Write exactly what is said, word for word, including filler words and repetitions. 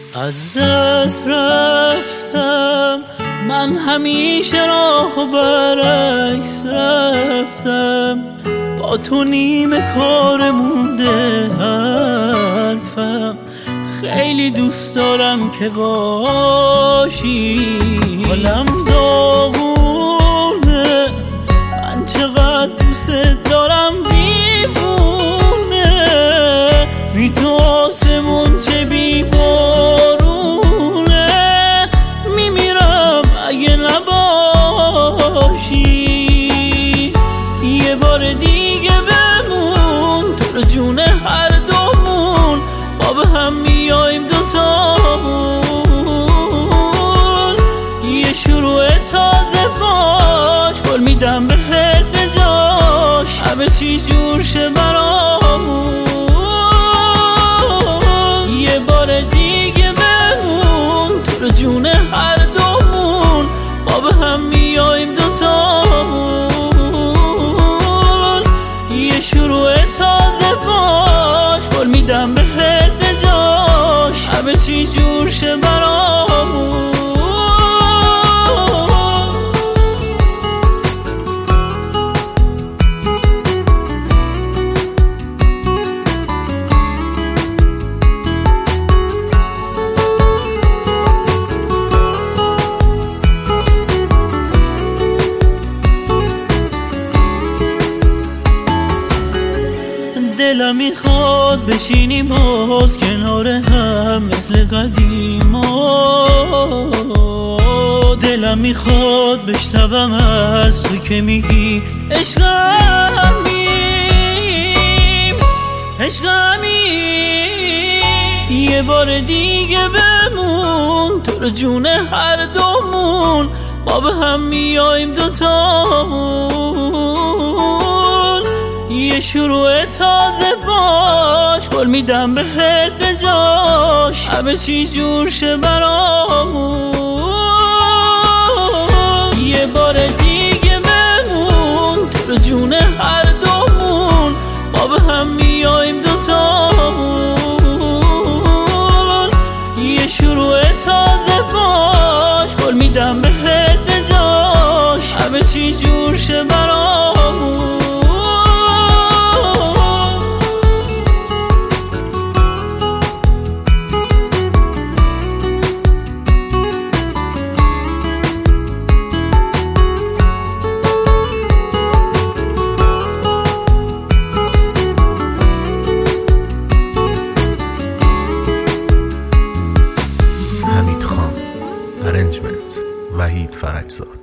از دست رفتم من همیشه راه برعکس رفتم، با تو نیمه کار مونده حرفم، خیلی دوست دارم که باشی. حالم داغونه، من چقدر دوست دارم دیوونه، بی تو آسمون چه بی بارونه، میمیرم اگه نباشی. یه بار دیگه بمون، تو رو جون هر دومون، ما به هم میاییم دوتامون. یه شروع تازه باش، گل میدم بهت بجاش، همه چی جور شه برامون. یه بار دیگه بمون، تو رو جون هر دومون، ما به هم میاییم دوتامون. یه شروع تازه باش، گل میدم بهت بجاش، همه چی جور شه برامون. دلم میخواد بشینیم باز کنار هم مثل قدیما، دلم میخواد بشنوم از تو که میگی عشقمیم عشقمیم. یه بار دیگه بمون، تو رو جون هر دومون، ما به هم میاییم دوتامون. یه شروع تازه باش، گل میدم بهت بجاش، همه چی جور شه برامون. یه بار دیگه بمون، تو رو جون هر دومون، ما به هم میاییم دوتامون. یه شروع تازه باش، گل میدم بهت بجاش، همه چی جور شه برامون. ارنجمنت وحید فرجزاد.